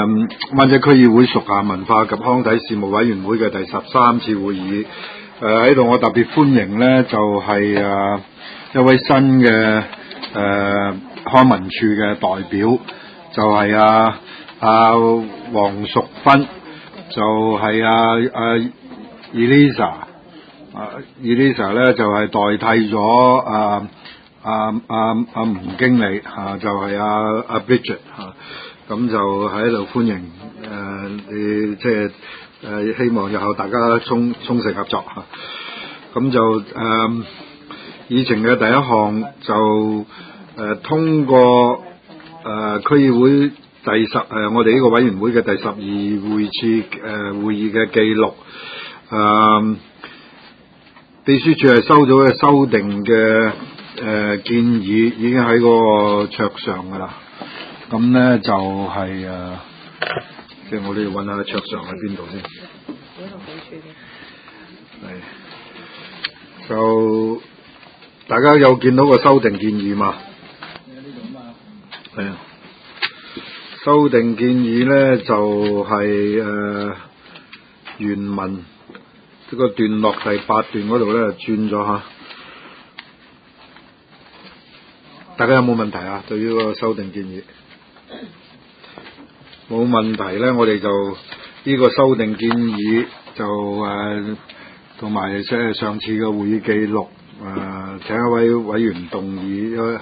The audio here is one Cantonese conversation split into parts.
灣仔區議會屬下文化及康體事務委員會嘅第13次會議。喺度我特別歡迎呢，就係一位新嘅康文署嘅代表，就係黃淑芬，就係Elisa 咧就係代替咗吳經理就係Bridget 咁就喺度歡迎你即係希望日後大家充實合作咁就議程嘅第一項就通過區議會我哋呢個委員會嘅第12次會議嘅記錄。秘書處係收咗嘅修訂嘅建議，已經喺個桌上噶啦。咁咧就係即係我哋要揾下桌上喺邊度先。係，就大家有見到個修訂建議嘛？係啊，修訂建議咧就係原文。呢個段落第8段嗰度咧轉咗下，大家有冇問題啊？對於個修訂建議冇問題咧，我哋就呢個修訂建議就同埋上次嘅會議記錄請一位委員動議，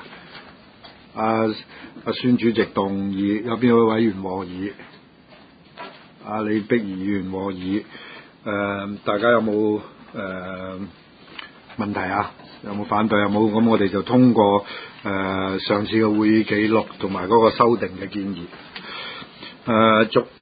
孫主席動議，有邊位委員和議？李碧儀議員和議。大家有冇問題啊？有冇反對？有冇？咁我哋就通過上次嘅會議記錄同埋嗰個修訂嘅建議。